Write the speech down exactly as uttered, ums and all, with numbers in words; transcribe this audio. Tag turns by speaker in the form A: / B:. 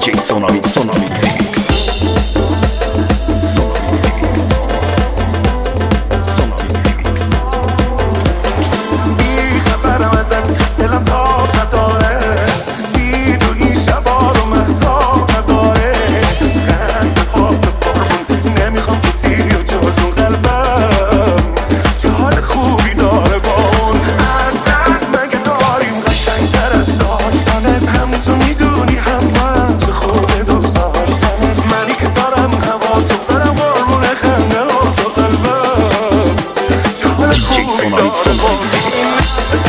A: جی سونامی سونامی ریمیکس.
B: بی خبرم ازت دلم تاب نداره، بی تو این شبا رو مهتاب نداره. خنده ها به بارمون نمیخوام کسی و جز اون قلبم که حال خوبی داره با اون. اصلا مگه داریم قشنگ تر از داشتنت؟ هم تو میدونی هم من چه خوبه دوست داشتنت. منی که دارم هوا تو برم قربون خنده ها تو قلبم که حال خوبی داره با اون.